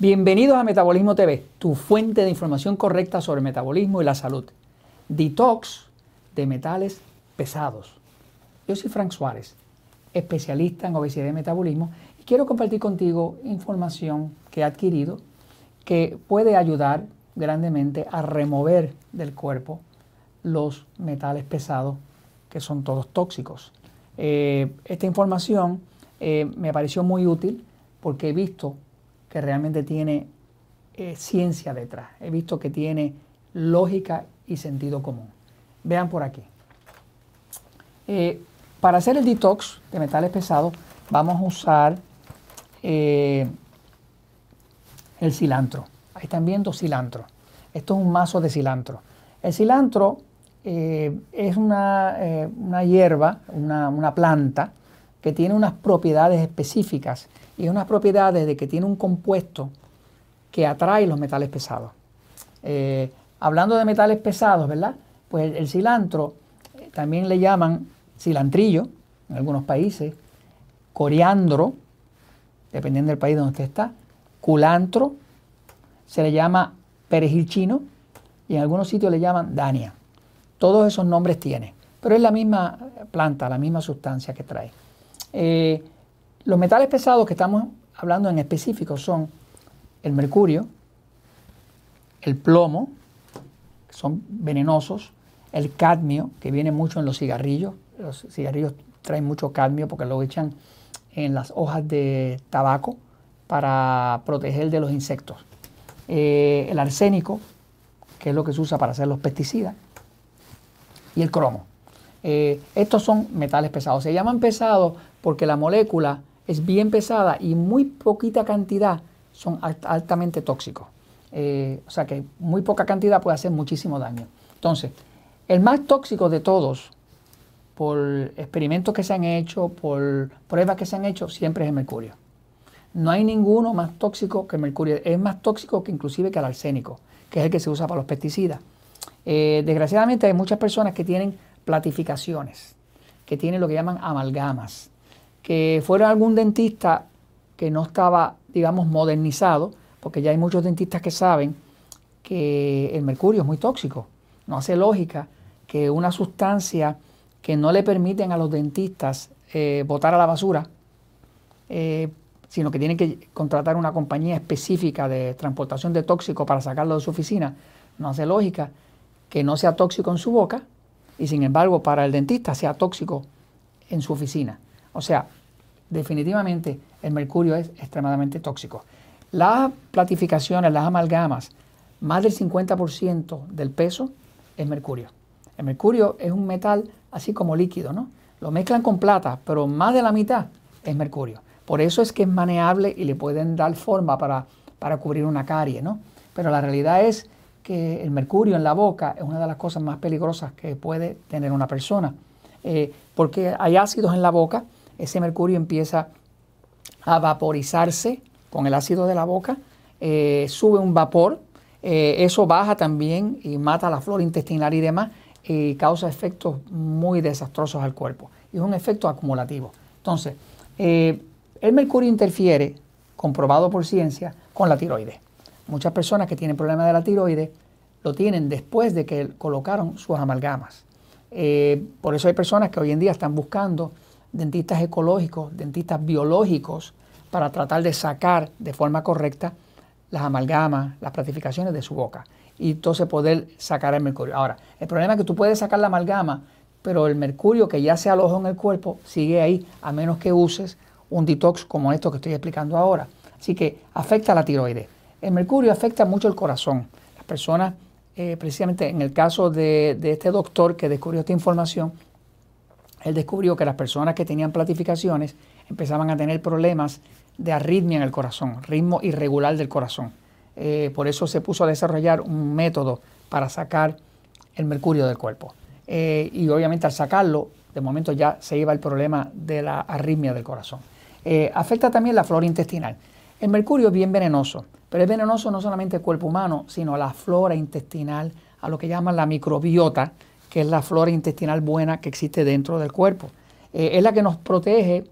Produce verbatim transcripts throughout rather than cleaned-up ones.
Bienvenidos a Metabolismo T V, tu fuente de información correcta sobre el metabolismo y la salud. Detox de metales pesados. Yo soy Frank Suárez, especialista en obesidad y metabolismo, y quiero compartir contigo información que he adquirido que puede ayudar grandemente a remover del cuerpo los metales pesados que son todos tóxicos. Eh, esta información eh, me pareció muy útil porque he visto que realmente tiene eh, ciencia detrás. He visto que tiene lógica y sentido común. Vean por aquí. Eh, para hacer el detox de metales pesados vamos a usar eh, el cilantro. Ahí están viendo cilantro. Esto es un mazo de cilantro. El cilantro eh, es una, eh, una hierba, una, una planta que tiene unas propiedades específicas y unas propiedades de que tiene un compuesto que atrae los metales pesados. Eh, hablando de metales pesados, ¿verdad? Pues el, el cilantro eh, también le llaman cilantrillo en algunos países, coriandro, dependiendo del país donde usted está, culantro, se le llama perejil chino y en algunos sitios le llaman dania. Todos esos nombres tiene, pero es la misma planta, la misma sustancia que trae. Eh, los metales pesados que estamos hablando en específico son el mercurio, el plomo, que son venenosos, el cadmio, que viene mucho en los cigarrillos. Los cigarrillos traen mucho cadmio porque lo echan en las hojas de tabaco para proteger de los insectos. Eh, el arsénico, que es lo que se usa para hacer los pesticidas, y el cromo. Eh, estos son metales pesados. Se llaman pesados porque la molécula es bien pesada y muy poquita cantidad son alt altamente tóxicos. Eh, o sea que muy poca cantidad puede hacer muchísimo daño. Entonces, el más tóxico de todos, por experimentos que se han hecho, por pruebas que se han hecho, siempre es el mercurio. No hay ninguno más tóxico que el mercurio. Es más tóxico que inclusive que el arsénico, que es el que se usa para los pesticidas. Eh, desgraciadamente hay muchas personas que tienen platificaciones, que tienen lo que llaman amalgamas, que fueron a algún dentista que no estaba, digamos, modernizado, porque ya hay muchos dentistas que saben que el mercurio es muy tóxico. No hace lógica que una sustancia que no le permiten a los dentistas eh, botar a la basura, eh, sino que tienen que contratar una compañía específica de transportación de tóxicos para sacarlo de su oficina, no hace lógica que no sea tóxico en su boca y sin embargo para el dentista sea tóxico en su oficina. O sea, definitivamente el mercurio es extremadamente tóxico. Las platificaciones, las amalgamas, más del cincuenta por ciento del peso es mercurio. El mercurio es un metal así como líquido, ¿no? Lo mezclan con plata, pero más de la mitad es mercurio. Por eso es que es maneable y le pueden dar forma para, para cubrir una carie, ¿no? Pero la realidad es que el mercurio en la boca es una de las cosas más peligrosas que puede tener una persona. Eh, porque hay ácidos en la boca, ese mercurio empieza a vaporizarse con el ácido de la boca, eh, sube un vapor, eh, eso baja también y mata la flora intestinal y demás, y causa efectos muy desastrosos al cuerpo. Y es un efecto acumulativo. Entonces, eh, el mercurio interfiere, comprobado por ciencia, con la tiroides. Muchas personas que tienen problemas de la tiroides lo tienen después de que colocaron sus amalgamas. Eh, por eso hay personas que hoy en día están buscando dentistas ecológicos, dentistas biológicos, para tratar de sacar de forma correcta las amalgamas, las platificaciones de su boca y entonces poder sacar el mercurio. Ahora, el problema es que tú puedes sacar la amalgama, pero el mercurio que ya se alojó en el cuerpo sigue ahí, a menos que uses un detox como esto que estoy explicando ahora. Así que afecta a la tiroides. El mercurio afecta mucho el corazón. Las personas, eh, precisamente en el caso de, de este doctor que descubrió esta información, él descubrió que las personas que tenían platificaciones empezaban a tener problemas de arritmia en el corazón, ritmo irregular del corazón. Eh, por eso se puso a desarrollar un método para sacar el mercurio del cuerpo. Eh, y obviamente al sacarlo, de momento ya se iba el problema de la arritmia del corazón. Eh, afecta también la flora intestinal. El mercurio es bien venenoso, pero es venenoso no solamente al cuerpo humano, sino a la flora intestinal, a lo que llaman la microbiota, que es la flora intestinal buena que existe dentro del cuerpo. Eh, es la que nos protege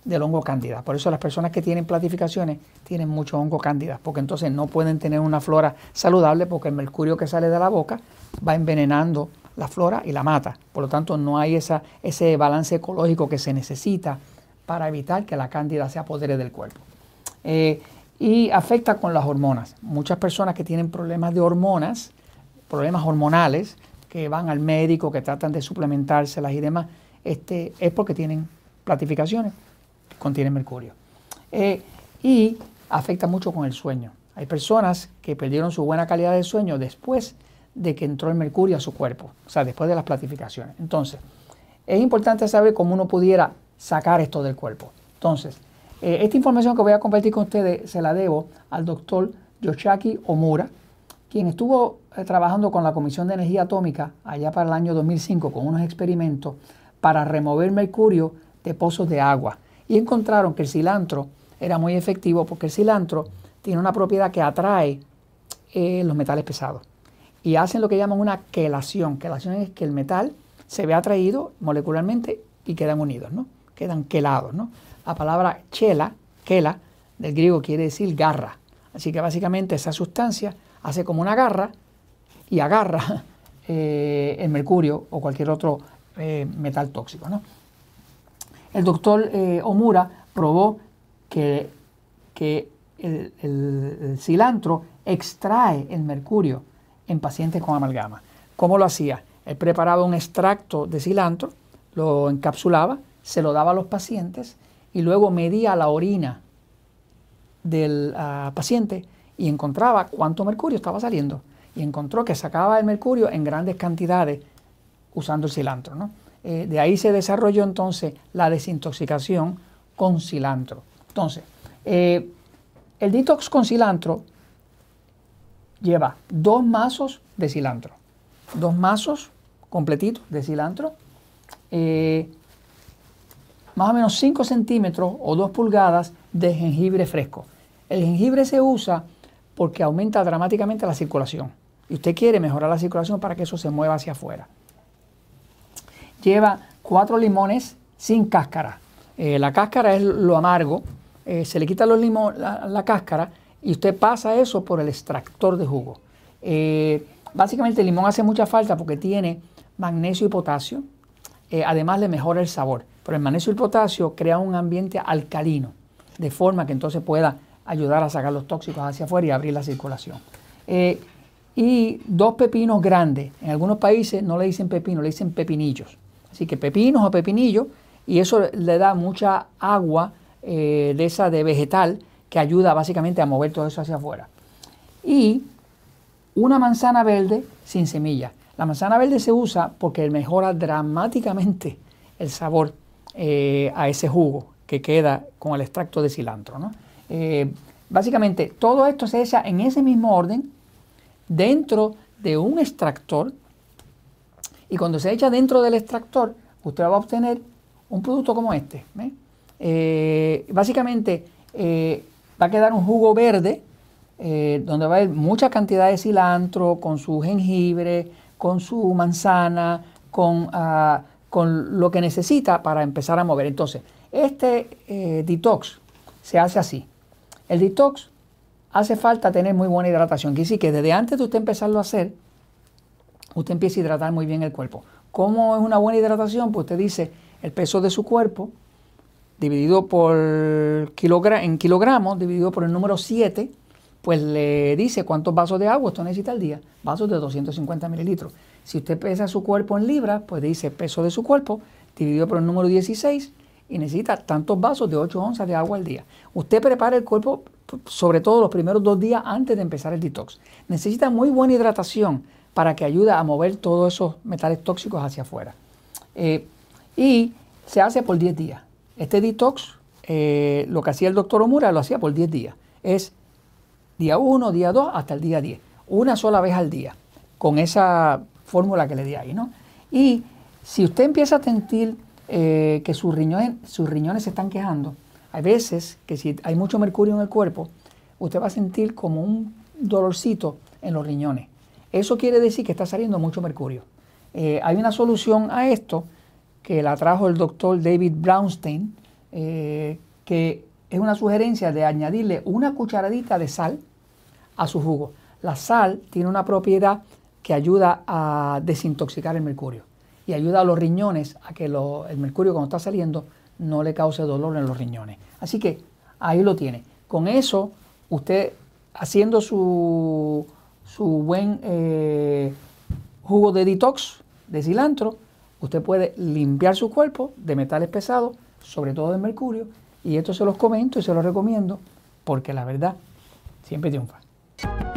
del hongo cándida. Por eso las personas que tienen plastificaciones tienen mucho hongo cándida, porque entonces no pueden tener una flora saludable porque el mercurio que sale de la boca va envenenando la flora y la mata. Por lo tanto, no hay esa, ese balance ecológico que se necesita para evitar que la cándida se apodere del cuerpo. Eh, y afecta con las hormonas. Muchas personas que tienen problemas de hormonas, problemas hormonales, que van al médico, que tratan de suplementárselas y demás, este, es porque tienen plastificaciones que contienen mercurio. Eh, y afecta mucho con el sueño. Hay personas que perdieron su buena calidad de sueño después de que entró el mercurio a su cuerpo, o sea, después de las plastificaciones. Entonces, es importante saber cómo uno pudiera sacar esto del cuerpo. Entonces, eh, esta información que voy a compartir con ustedes se la debo al doctor Yoshiaki Omura, quien estuvo eh, trabajando con la Comisión de Energía Atómica allá para el año dos mil cinco con unos experimentos para remover mercurio de pozos de agua. Y encontraron que el cilantro era muy efectivo porque el cilantro tiene una propiedad que atrae eh, los metales pesados. Y hacen lo que llaman una quelación. Quelación es que el metal se ve atraído molecularmente y quedan unidos, ¿no? Quedan quelados, ¿no? La palabra chela, quela, del griego quiere decir garra. Así que básicamente esa sustancia hace como una garra y agarra eh, el mercurio o cualquier otro eh, metal tóxico, ¿no? El doctor eh, Omura probó que, que el, el, el cilantro extrae el mercurio en pacientes con amalgama. ¿Cómo lo hacía? Él preparaba un extracto de cilantro, lo encapsulaba, se lo daba a los pacientes y luego medía la orina del uh, paciente y encontraba cuánto mercurio estaba saliendo. Y encontró que sacaba el mercurio en grandes cantidades usando el cilantro, ¿no? Eh, de ahí se desarrolló entonces la desintoxicación con cilantro. Entonces, eh, el detox con cilantro lleva dos mazos de cilantro, dos mazos completitos de cilantro, eh, más o menos cinco centímetros o dos pulgadas de jengibre fresco. El jengibre se usa porque aumenta dramáticamente la circulación y usted quiere mejorar la circulación para que eso se mueva hacia afuera. Lleva cuatro limones sin cáscara. Eh, la cáscara es lo amargo, eh, se le quita los limon, la, la cáscara y usted pasa eso por el extractor de jugo. Eh, básicamente el limón hace mucha falta porque tiene magnesio y potasio, eh, además le mejora el sabor. Pero el magnesio y el potasio crean un ambiente alcalino, de forma que entonces pueda ayudar a sacar los tóxicos hacia afuera y abrir la circulación. Eh, y dos pepinos grandes. En algunos países no le dicen pepino, le dicen pepinillos. Así que pepinos o pepinillos, y eso le da mucha agua eh, de esa de vegetal que ayuda básicamente a mover todo eso hacia afuera. Y una manzana verde sin semilla. La manzana verde se usa porque mejora dramáticamente el sabor eh, a ese jugo que queda con el extracto de cilantro, ¿no? Eh, básicamente todo esto se echa en ese mismo orden dentro de un extractor y cuando se echa dentro del extractor usted va a obtener un producto como este, ¿eh? Eh, básicamente eh, va a quedar un jugo verde eh, donde va a haber mucha cantidad de cilantro con su jengibre, con su manzana, con, uh, con lo que necesita para empezar a mover. Entonces, este eh, detox se hace así. El detox hace falta tener muy buena hidratación. Quiere decir que desde antes de usted empezarlo a hacer, usted empieza a hidratar muy bien el cuerpo. ¿Cómo es una buena hidratación? Pues usted dice el peso de su cuerpo dividido por kilogra en kilogramos, dividido por el número siete, pues le dice cuántos vasos de agua usted necesita al día. Vasos de doscientos cincuenta mililitros. Si usted pesa su cuerpo en libras, pues dice peso de su cuerpo dividido por el número dieciséis y necesita tantos vasos de ocho onzas de agua al día. Usted prepara el cuerpo, sobre todo los primeros dos días antes de empezar el detox. Necesita muy buena hidratación para que ayude a mover todos esos metales tóxicos hacia afuera. Eh, y se hace por diez días. Este detox, eh, lo que hacía el doctor Omura, lo hacía por diez días. Es día uno, día dos, hasta el día diez. Una sola vez al día, con esa fórmula que le di ahí, ¿no? Y si usted empieza a sentir eh, que sus riñones, sus riñones se están quejando, hay veces que si hay mucho mercurio en el cuerpo, usted va a sentir como un dolorcito en los riñones. Eso quiere decir que está saliendo mucho mercurio. Eh, hay una solución a esto que la trajo el doctor David Brownstein, eh, que es una sugerencia de añadirle una cucharadita de sal a su jugo. La sal tiene una propiedad que ayuda a desintoxicar el mercurio y ayuda a los riñones a que lo, el mercurio cuando está saliendo no le cause dolor en los riñones. Así que ahí lo tiene. Con eso, usted haciendo su, su buen eh, jugo de detox de cilantro, usted puede limpiar su cuerpo de metales pesados, sobre todo de mercurio, y esto se los comento y se los recomiendo porque la verdad siempre triunfa.